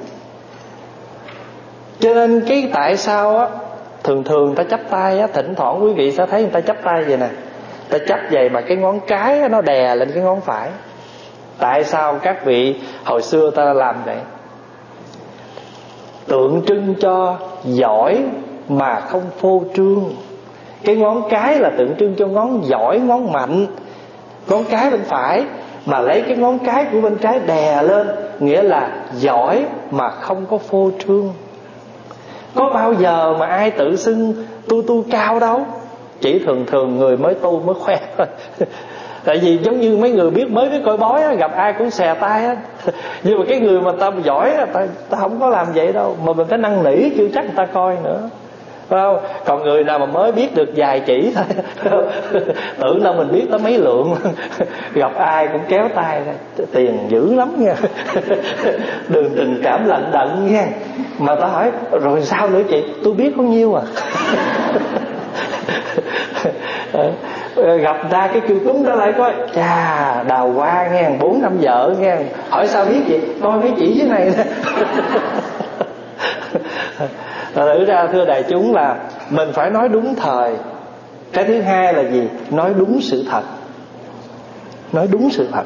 Cho nên cái tại sao á, thường thường người ta chắp tay á, thỉnh thoảng quý vị sẽ thấy người ta chắp tay vậy nè, ta chắp vậy mà cái ngón cái á, nó đè lên cái ngón phải. Tại sao các vị hồi xưa ta làm vậy? Tượng trưng cho giỏi mà không phô trương. Cái ngón cái là tượng trưng cho ngón giỏi, ngón mạnh. Ngón cái bên phải mà lấy cái ngón cái của bên trái đè lên, nghĩa là giỏi mà không có phô trương. Có bao giờ mà ai tự xưng tu tu cao đâu. Chỉ thường thường người mới tu mới khoe thôi. Tại vì giống như mấy người biết mới cái coi bói á, gặp ai cũng xè tay á. Nhưng mà cái người mà ta giỏi á, ta, ta không có làm vậy đâu. Mà mình phải năn nỉ chưa chắc người ta coi nữa, phải không? Còn người nào mà mới biết được vài chỉ thôi, tưởng đâu mình biết tới mấy lượng. Gặp ai cũng kéo tay ra, tiền dữ lắm nha. Đừng tình cảm lận đận nha. Mà ta hỏi rồi sao nữa chị? Tôi biết có nhiêu à. Gặp ra cái kêu cúm đó lại coi, chà đào hoa nghe, bốn năm vợ nghe. Hỏi sao biết vậy? Coi mấy chỉ dưới này nè. Thử ra thưa đại chúng là mình phải nói đúng thời. Cái thứ hai là gì? Nói đúng sự thật. Nói đúng sự thật.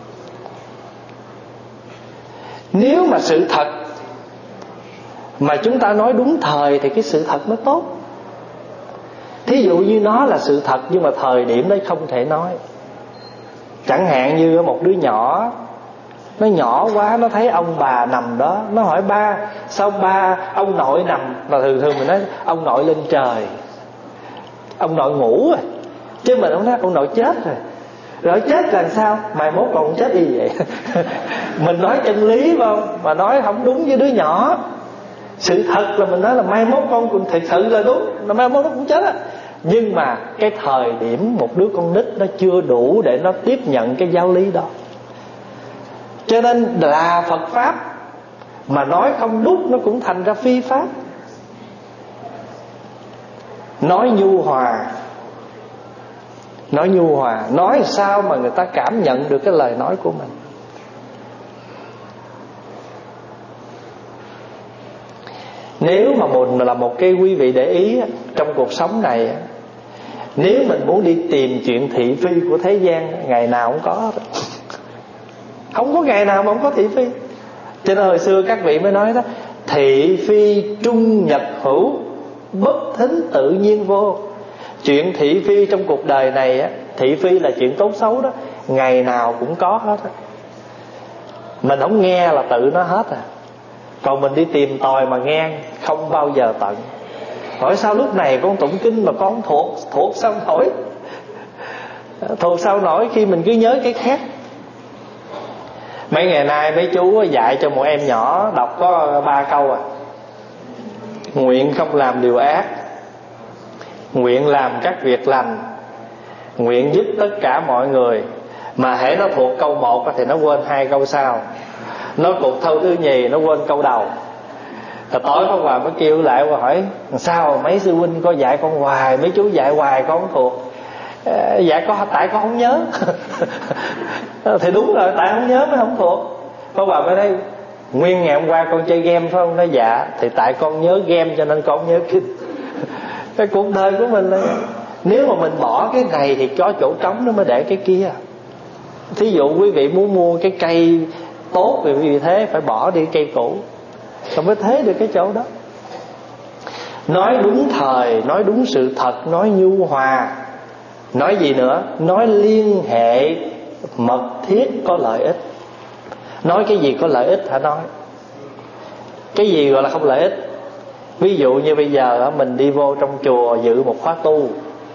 Nếu mà sự thật mà chúng ta nói đúng thời thì cái sự thật nó tốt. Thí dụ như nó là sự thật nhưng mà thời điểm đấy không thể nói. Chẳng hạn như một đứa nhỏ, nó nhỏ quá, nó thấy ông bà nằm đó, nó hỏi ba, sao ba, ông nội nằm. Và thường thường mình nói ông nội lên trời, ông nội ngủ rồi. Chứ mình không nói ông nội chết rồi. Rồi chết là sao? Mai mốt còn chết y vậy. Mình nói chân lý phải không, mà nói không đúng với đứa nhỏ. Sự thật là mình nói là mai mốt con cũng thật sự là đúng, là mai mốt nó cũng chết á. Nhưng mà cái thời điểm một đứa con nít nó chưa đủ để nó tiếp nhận cái giáo lý đó. Cho nên là Phật Pháp mà nói không đúng nó cũng thành ra phi pháp. Nói nhu hòa, nói nhu hòa, nói sao mà người ta cảm nhận được cái lời nói của mình. Nếu mà mình là một cái quý vị để ý trong cuộc sống này, nếu mình muốn đi tìm chuyện thị phi của thế gian, ngày nào cũng có, không có ngày nào mà không có thị phi. Cho nên hồi xưa các vị mới nói đó, thị phi trung nhật hữu, bất thính tự nhiên vô. Chuyện thị phi trong cuộc đời này á, thị phi là chuyện tốt xấu đó, ngày nào cũng có hết á. Mình không nghe là tự nó hết à. Còn mình đi tìm tòi mà nghe không bao giờ tận. Hỏi sao lúc này con tụng kinh mà con thuộc, thuộc sao nổi, thuộc sao nổi khi mình cứ nhớ cái khác. Mấy ngày nay mấy chú dạy cho một em nhỏ đọc có ba câu à: nguyện không làm điều ác, nguyện làm các việc lành, nguyện giúp tất cả mọi người. Mà hễ nó thuộc câu một thì nó quên hai câu sau, nó cuộc thâu thứ nhì nó quên câu đầu. Rồi tối Pháp Hòa mới kêu lại và hỏi: sao mấy sư huynh có dạy con hoài, mấy chú dạy hoài con không thuộc? À, dạ có, tại con không nhớ. Thì đúng rồi, tại không nhớ mới không thuộc. Pháp Hòa mới nói: nguyên ngày hôm qua con chơi game phải không? Nó dạ, thì tại con nhớ game cho nên con không nhớ kinh. Cái cuộc đời của mình là nếu mà mình bỏ cái này thì có chỗ trống nó mới để cái kia. Thí dụ quý vị muốn mua cái cây tốt vì vì thế phải bỏ đi cây cũ, rồi mới thế được cái chỗ đó. Nói đúng thời, nói đúng sự thật, nói nhu hòa. Nói gì nữa? Nói liên hệ mật thiết có lợi ích. Nói cái gì có lợi ích hả nói. Cái gì gọi là không lợi ích? Ví dụ như bây giờ mình đi vô trong chùa dự một khóa tu,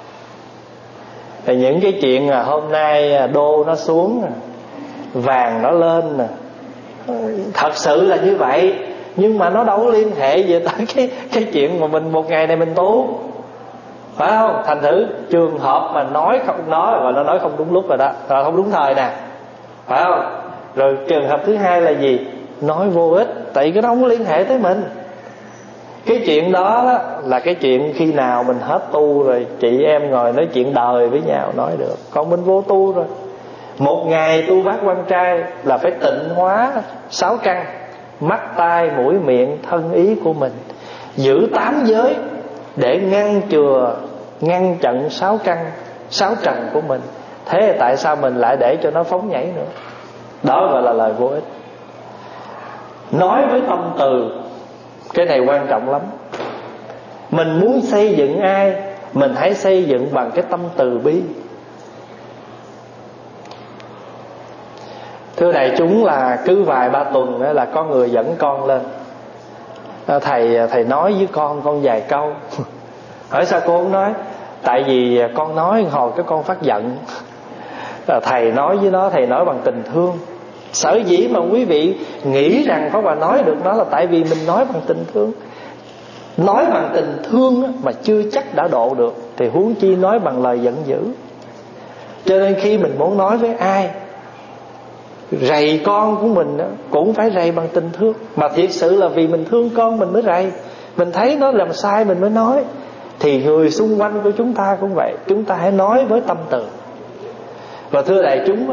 thì những cái chuyện là hôm nay đô nó xuống, vàng nó lên nè, thật sự là như vậy. Nhưng mà nó đâu có liên hệ gì tới cái, cái chuyện mà mình một ngày này mình tu, phải không? Thành thử trường hợp mà nói không nói, và nó nói không đúng lúc rồi đó, rồi không đúng thời nè, phải không? Rồi trường hợp thứ hai là gì? Nói vô ích, tại cái đó không có liên hệ tới mình. Cái chuyện đó, đó là cái chuyện khi nào mình hết tu rồi chị em ngồi nói chuyện đời với nhau nói được. Còn mình vô tu rồi, một ngày tu bát quan trai là phải tịnh hóa sáu căn: mắt, tai, mũi, miệng, thân, ý của mình, giữ tám giới để ngăn chừa, ngăn chặn sáu căn, sáu trần của mình. Thế tại sao mình lại để cho nó phóng nhảy nữa? Đó gọi là lời vô ích. Nói với tâm từ, cái này quan trọng lắm. Mình muốn xây dựng ai, mình hãy xây dựng bằng cái tâm từ bi. Thưa đại chúng, là cứ vài ba tuần là có người dẫn con lên, Thầy thầy nói với con con vài câu. Hỏi sao cô không nói? Tại vì con nói hồi cái con phát giận. Thầy nói với nó, thầy nói bằng tình thương. Sở dĩ mà quý vị nghĩ rằng Pháp Hòa nói được nó là tại vì mình nói bằng tình thương. Nói bằng tình thương mà chưa chắc đã độ được, thì huống chi nói bằng lời giận dữ. Cho nên khi mình muốn nói với ai, rầy con của mình cũng phải rầy bằng tình thương. Mà thiệt sự là vì mình thương con mình mới rầy. Mình thấy nó làm sai mình mới nói. Thì người xung quanh của chúng ta cũng vậy. Chúng ta hãy nói với tâm từ. Và thưa đại chúng,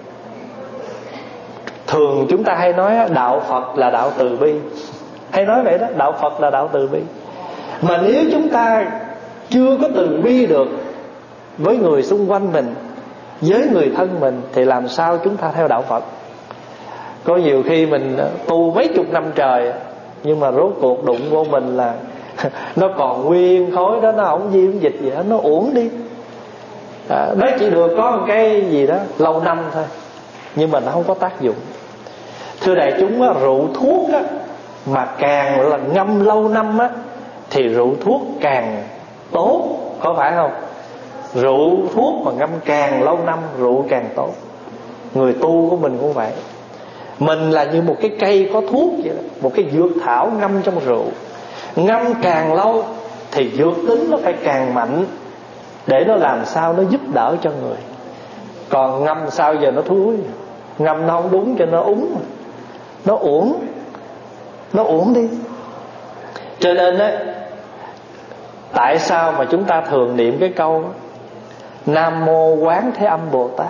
thường chúng ta hay nói đạo Phật là đạo từ bi. Hay nói vậy đó, đạo Phật là đạo từ bi. Mà nếu chúng ta chưa có từ bi được với người xung quanh mình, với người thân mình, thì làm sao chúng ta theo đạo Phật? Có nhiều khi mình tu mấy chục năm trời, nhưng mà rốt cuộc đụng vô mình là nó còn nguyên khối đó, nó không di không dịch gì hết, nó uổng đi. à, Nó chỉ được có một cái gì đó lâu năm thôi, nhưng mà nó không có tác dụng. Thưa đại chúng á, rượu thuốc á, mà càng là ngâm lâu năm á, thì rượu thuốc càng tốt, có phải không? Rượu thuốc mà ngâm càng lâu năm, rượu càng tốt. Người tu của mình cũng vậy. Mình là như một cái cây có thuốc vậy đó, một cái dược thảo ngâm trong rượu. Ngâm càng lâu thì dược tính nó phải càng mạnh, để nó làm sao nó giúp đỡ cho người. Còn ngâm sao giờ nó thúi, ngâm nó không đúng cho nó úng, nó uổng, nó uổng đi. Cho nên á, tại sao mà chúng ta thường niệm cái câu Nam Mô Quán Thế Âm Bồ Tát?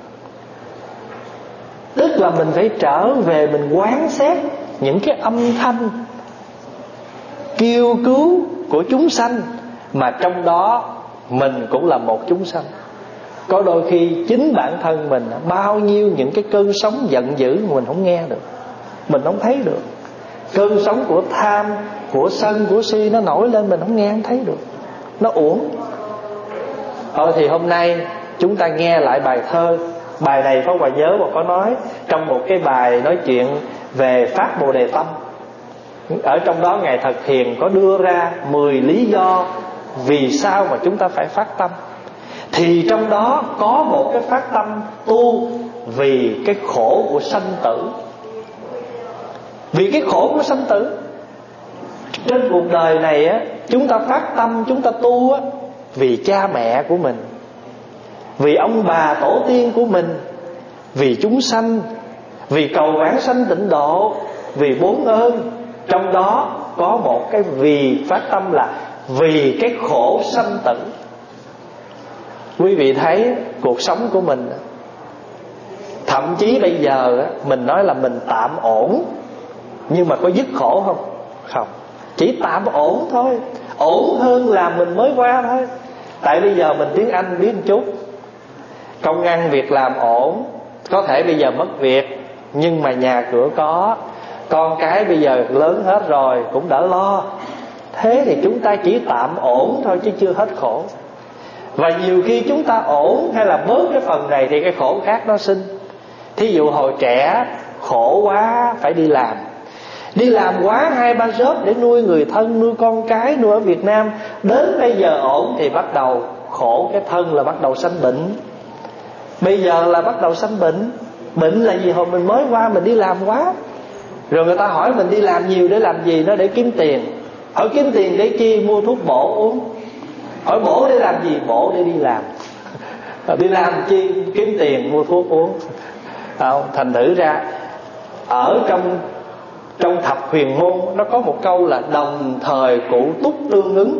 Tức là mình phải trở về mình quán xét những cái âm thanh kêu cứu của chúng sanh, mà trong đó mình cũng là một chúng sanh. Có đôi khi chính bản thân mình bao nhiêu những cái cơn sóng giận dữ mà mình không nghe được, mình không thấy được. Cơn sóng của tham, của sân, của si nó nổi lên, mình không nghe không thấy được, nó uổng. Thôi thì hôm nay chúng ta nghe lại bài thơ. Bài này Pháp Hòa nhớ và có nói trong một cái bài nói chuyện về Phát Bồ Đề Tâm. Ở trong đó Ngài Thật Hiền có đưa ra mười lý do vì sao mà chúng ta phải phát tâm. Thì trong đó có một cái phát tâm tu vì cái khổ của sanh tử. Vì cái khổ của sanh tử. Trên cuộc đời này á, chúng ta phát tâm, chúng ta tu á, vì cha mẹ của mình, vì ông bà tổ tiên của mình, vì chúng sanh, vì cầu vãng sanh tịnh độ, vì bốn ơn. Trong đó có một cái vì phát tâm là vì cái khổ sanh tử. Quý vị thấy cuộc sống của mình, thậm chí bây giờ mình nói là mình tạm ổn, nhưng mà có dứt khổ không? Không, chỉ tạm ổn thôi. Ổn hơn là mình mới qua thôi. Tại bây giờ mình tiếng Anh biết một chút, công ăn việc làm ổn, có thể bây giờ mất việc, nhưng mà nhà cửa có, con cái bây giờ lớn hết rồi cũng đỡ lo. Thế thì chúng ta chỉ tạm ổn thôi chứ chưa hết khổ. Và nhiều khi chúng ta ổn hay là bớt cái phần này thì cái khổ khác nó sinh. Thí dụ hồi trẻ khổ quá phải đi làm, đi làm quá hai ba job để nuôi người thân, nuôi con cái, nuôi ở Việt Nam. Đến bây giờ ổn thì bắt đầu khổ cái thân, là bắt đầu sanh bệnh. Bây giờ là bắt đầu sanh bệnh. Bệnh là gì? Hồi mình mới qua mình đi làm quá. Rồi người ta hỏi mình đi làm nhiều để làm gì? Nó để kiếm tiền. Hỏi kiếm tiền để chi? Mua thuốc bổ uống. Hỏi bổ để làm gì? Bổ để đi làm. Đi làm chi? Kiếm tiền mua thuốc uống. Không, thành thử ra ở trong trong thập huyền môn nó có một câu là đồng thời cụ túc tương ứng.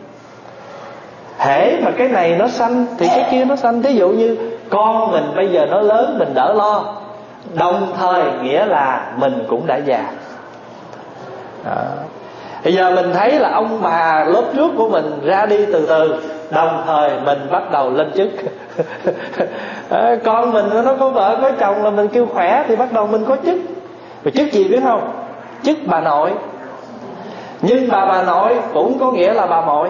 Hễ mà cái này nó sanh thì cái kia nó sanh. Thí dụ như con mình bây giờ nó lớn mình đỡ lo, đồng thời nghĩa là mình cũng đã già. Đó. Bây giờ mình thấy là ông bà lớp trước của mình ra đi từ từ, đồng thời mình bắt đầu lên chức. À, con mình nó có vợ có chồng là mình kêu khỏe thì bắt đầu mình có chức. Và chức gì biết không? Chức bà nội. Nhưng bà bà nội cũng có nghĩa là bà mội.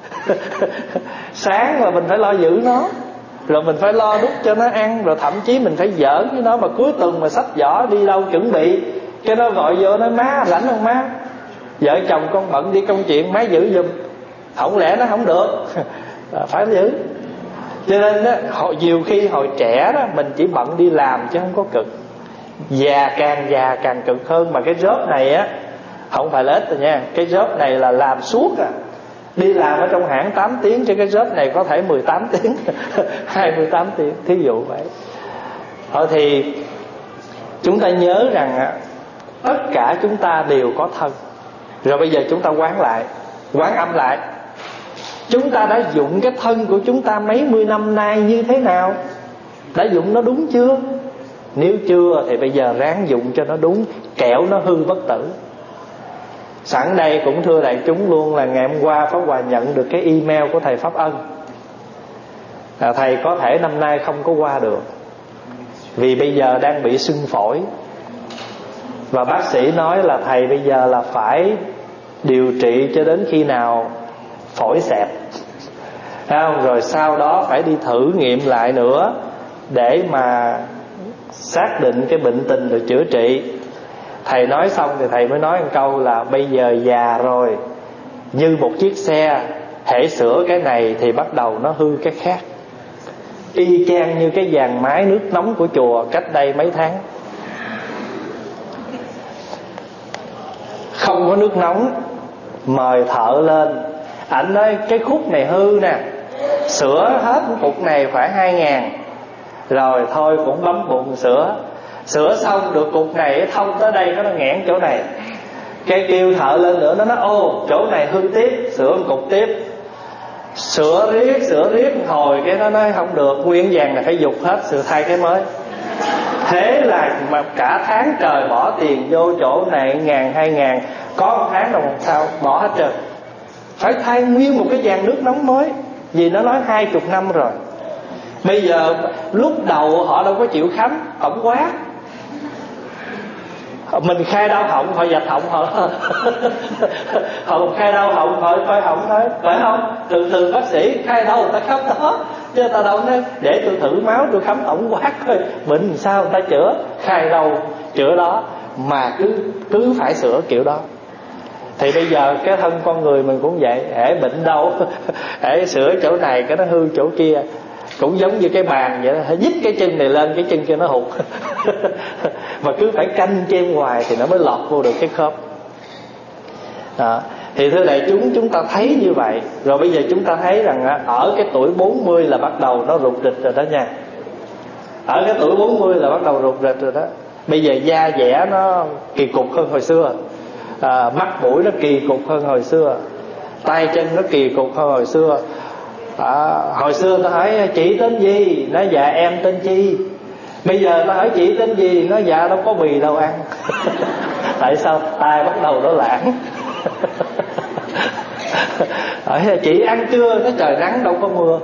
Sáng là mình phải lo giữ nó, rồi mình phải lo đút cho nó ăn, rồi thậm chí mình phải giỡn với nó. Mà cuối tuần mà xách giỏ đi đâu chuẩn bị, cái nó gọi vô nói má rảnh không má, vợ chồng con bận đi công chuyện, má giữ giùm. Không lẽ nó không được, phải giữ. Cho nên đó, hồi, nhiều khi hồi trẻ đó mình chỉ bận đi làm chứ không có cực. Già càng già càng cực hơn. Mà cái job này á không phải là ít rồi nha. Cái job này là làm suốt à. Đi làm ở trong hãng tám tiếng, trên cái job này có thể mười tám tiếng, hai mươi tám tiếng, thí dụ vậy. Thôi thì chúng ta nhớ rằng tất cả chúng ta đều có thân. Rồi bây giờ chúng ta quán lại, quán âm lại. Chúng ta đã dụng cái thân của chúng ta mấy mươi năm nay như thế nào? Đã dụng nó đúng chưa? Nếu chưa thì bây giờ ráng dụng cho nó đúng, kẻo nó hư bất tử. Sẵn đây cũng thưa đại chúng luôn là ngày hôm qua Pháp Hòa nhận được cái email của thầy Pháp Ân. à, Thầy có thể năm nay không có qua được vì bây giờ đang bị sưng phổi. Và bác sĩ nói là thầy bây giờ là phải điều trị cho đến khi nào phổi xẹp, không? Rồi sau đó phải đi thử nghiệm lại nữa để mà xác định cái bệnh tình rồi chữa trị. Thầy nói xong thì thầy mới nói một câu là bây giờ già rồi, như một chiếc xe, hễ sửa cái này thì bắt đầu nó hư cái khác. Y chang như cái dàn máy nước nóng của chùa cách đây mấy tháng. không có nước nóng, mời thợ lên. Ảnh nói cái khúc này hư nè, sửa hết cục này phải hai ngàn. Rồi thôi cũng bấm bụng sửa. Sửa xong được cục này thông tới đây, nó nghẽn chỗ này. Cái kêu thợ lên nữa, nó nói ô chỗ này hư tiếp, sửa một cục tiếp. Sửa riết sửa riết hồi cái nó nói không được, nguyên vàng này phải dục hết, sửa thay cái mới. Thế là mà cả tháng trời bỏ tiền vô chỗ này ngàn hai ngàn, có một tháng đồng hồ sau bỏ hết trơn. Phải thay nguyên một cái vàng nước nóng mới, vì nó nói hai chục năm rồi. Bây giờ lúc đầu họ đâu có chịu khám, ổng quá. Mình khai đau họng họ dạch họng họ họ khai đau họng họ coi họng thôi, phải không? Thường thường bác sĩ khai đau người ta khám đó, chứ ta đâu nói để tôi thử máu tôi khám tổng quát thôi, bệnh làm sao người ta chữa, khai đau chữa đó, mà cứ cứ phải sửa kiểu đó. Thì bây giờ cái thân con người mình cũng vậy, hễ bệnh đâu hễ sửa chỗ này cái nó hư chỗ kia. Cũng giống như cái bàn vậy đó, phải nhích cái chân này lên, cái chân kia nó hụt mà cứ phải canh chêm hoài thì nó mới lọt vô được cái khớp đó. Thì thưa đại chúng, chúng ta thấy như vậy. Rồi bây giờ chúng ta thấy rằng ở cái tuổi bốn mươi là bắt đầu nó rụt rịch rồi đó nha. Ở cái tuổi bốn mươi là bắt đầu rụt rịch rồi đó. Bây giờ da dẻ nó kỳ cục hơn hồi xưa, à, mắt mũi nó kỳ cục hơn hồi xưa, tay chân nó kỳ cục hơn hồi xưa. À, hồi xưa ta hỏi chị tên gì, nói dạ em tên Chi. Bây giờ ta hỏi chị tên gì, nói dạ đâu có bì đâu ăn tại sao? Tai bắt đầu nó lãng hỏi chị ăn chưa, nói trời nắng đâu có mưa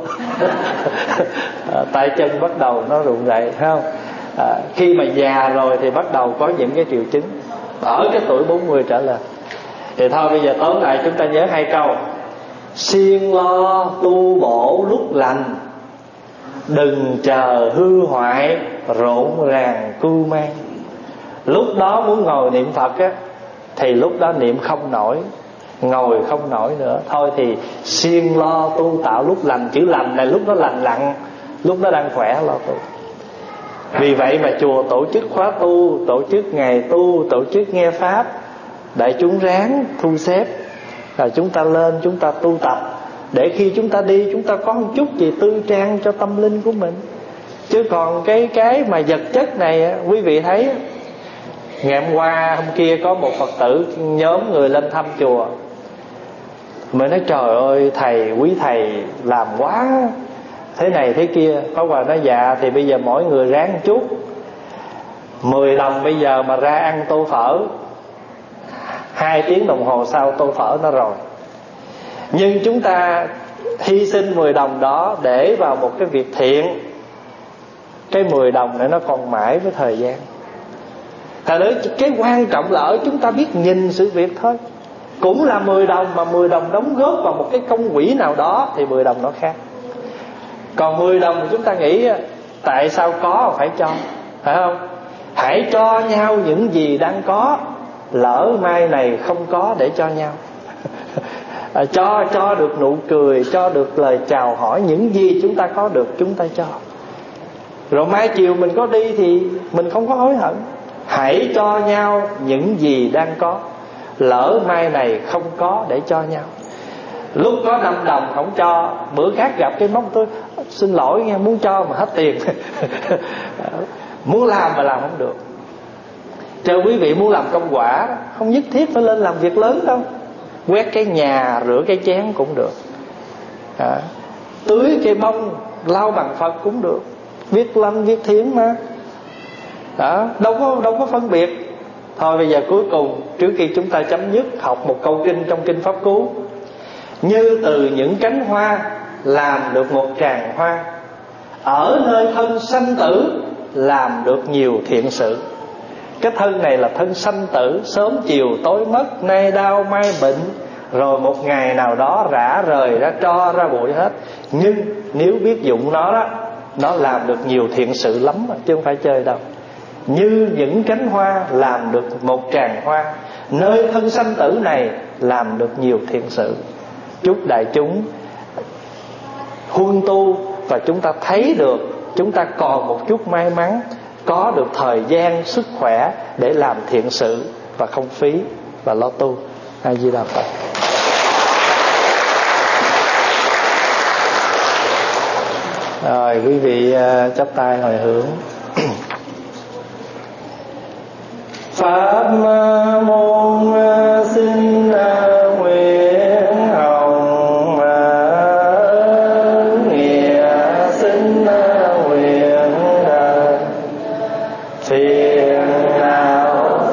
à, tay chân bắt đầu nó rụng rẩy, thấy không? À, khi mà già rồi thì bắt đầu có những cái triệu chứng ở cái tuổi bốn mươi trở lên. Thì thôi bây giờ tóm lại chúng ta nhớ hai câu: siêng lo tu bổ lúc lành, đừng chờ hư hoại rộn ràng cưu mang. Lúc đó muốn ngồi niệm Phật á, thì lúc đó niệm không nổi, ngồi không nổi nữa. Thôi thì siêng lo tu tạo lúc lành. Chữ lành này lúc đó lành lặn, lúc đó đang khỏe lo tu. Vì vậy mà chùa tổ chức khóa tu, tổ chức ngày tu, tổ chức nghe Pháp. Đại chúng ráng thu xếp, rồi chúng ta lên chúng ta tu tập, để khi chúng ta đi chúng ta có một chút gì tư trang cho tâm linh của mình. Chứ còn cái cái mà vật chất này, quý vị thấy ngày hôm qua hôm kia có một Phật tử nhóm người lên thăm chùa, mới nói trời ơi thầy, quý thầy làm quá thế này thế kia. Pháp Hòa nói dạ thì bây giờ mỗi người ráng một chút. Mười đồng bây giờ mà ra ăn tô phở, hai tiếng đồng hồ sau tô phở nó rồi. Nhưng chúng ta hy sinh mười đồng đó để vào một cái việc thiện, cái mười đồng này nó còn mãi với thời gian. Thật đấy, cái quan trọng là ở chúng ta biết nhìn sự việc thôi. Cũng là mười đồng, mà mười đồng đóng góp vào một cái công quỹ nào đó thì mười đồng nó khác. Còn mười đồng thì chúng ta nghĩ tại sao có phải cho, phải không? Hãy cho nhau những gì đang có, lỡ mai này không có để cho nhau. à, cho cho được nụ cười, cho được lời chào hỏi, những gì chúng ta có được chúng ta cho. Rồi mai chiều mình có đi thì mình không có hối hận. Hãy cho nhau những gì đang có, lỡ mai này không có để cho nhau. Lúc có năm đồng không cho, bữa khác gặp cái móc tôi xin lỗi nghe, muốn cho mà hết tiền muốn làm mà làm không được. Cho quý vị muốn làm công quả, không nhất thiết phải lên làm việc lớn đâu. Quét cái nhà, rửa cái chén cũng được, à, tưới cây bông, lau bằng Phật cũng được. Viết lanh, viết thiến mà, đó, đâu có đâu có phân biệt. Thôi bây giờ cuối cùng, trước khi chúng ta chấm dứt, học một câu kinh trong kinh Pháp Cú: như từ những cánh hoa làm được một tràng hoa, ở nơi thân sanh tử làm được nhiều thiện sự. Cái thân này là thân sanh tử, sớm chiều tối mất, nay đau mai bệnh, rồi một ngày nào đó rã rời ra, tro ra bụi hết. Nhưng nếu biết dụng nó đó, nó làm được nhiều thiện sự lắm mà, chứ không phải chơi đâu. Như những cánh hoa làm được một tràng hoa, nơi thân sanh tử này làm được nhiều thiện sự. Chúc đại chúng huân tu, và chúng ta thấy được chúng ta còn một chút may mắn, có được thời gian, sức khỏe để làm thiện sự và không phí. và lo tu. A Di Đà Phật. Rồi quý vị uh, chắp tay hồi hướng. Pháp môn xin nguyện hồng nghĩa xin nguyện phiền não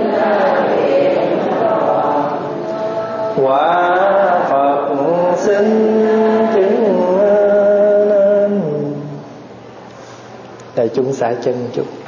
quả Phật xin chứng nên. Đại chúng xả chân chúc.